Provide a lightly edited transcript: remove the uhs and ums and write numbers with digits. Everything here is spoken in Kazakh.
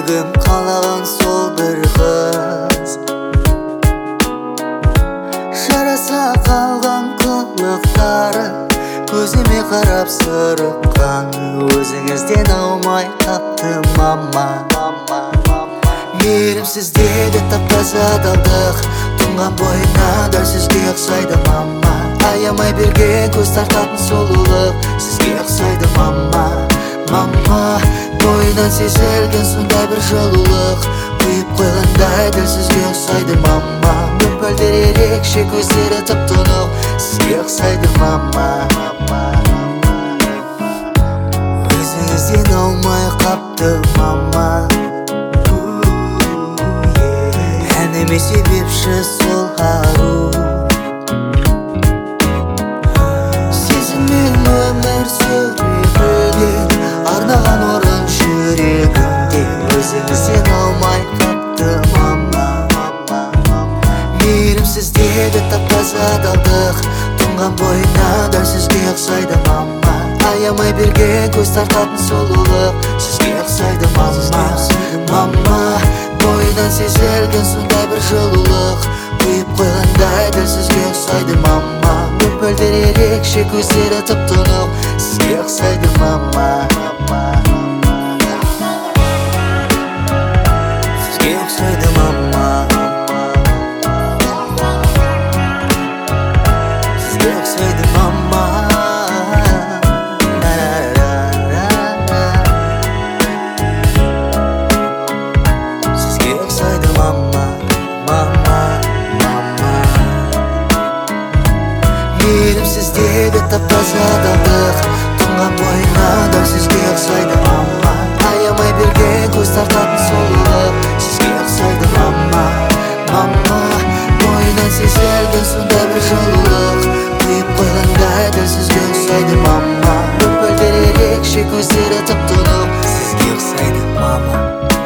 жүрегім қалаған сол бір қыз. Жараса қалған қылықтары көзіме қарап сырыққан, өзіңізден аумай қапты мама. Мейірімсіз деді тап-таза адалдық, тұнған бойына дәл сізге ұқсайды мама. Аямай берген көз тартатын сұлулық сізге ұқсайды мама. Бойынан сезілген сондай бір жылулық, құйып қойғандай дәл сізге ұқсайды мама. Мөңкілдер ерекше, көздері тып-тұнық сізге ұқсайды мама. Өзіңізден аумай қапты мама. Әніме себепші сол ару, сезіммен өмір сүруге арнаған орын жүрегімде. Өзіңізден алмай қапты мама. Мейірімсіз деді тап-таза адалдық, тұнған бойына дәл сізге ұқсайды мама. Аямай берген көз тартатын сұлулық сізге ұқсайды мама. Бойынан сезілген сондай бір жылулық, құйып қойғандай дәл сізге ұқсайды мама. Мөңкілдер ерекше, көздері тып-тұнық сізге ұқсайды мама. Сізге ұқсайды мама. Сізге ұқсайды мама. Сізге ұқсайды мама. Мейірімсіз деді тап-таза адалдық, тұнған бойына дәл сізге ұқсайды мама. Аямай берген көз тартатын сұлулық сізге ұқсайды мама. Бойынан сезілген сондай бір жылулық, құйып қойғандай дәл сізге ұқсайды мама. Мөңкілдер ерекше, көздері тып-тұнық сізге ұқсайды мама.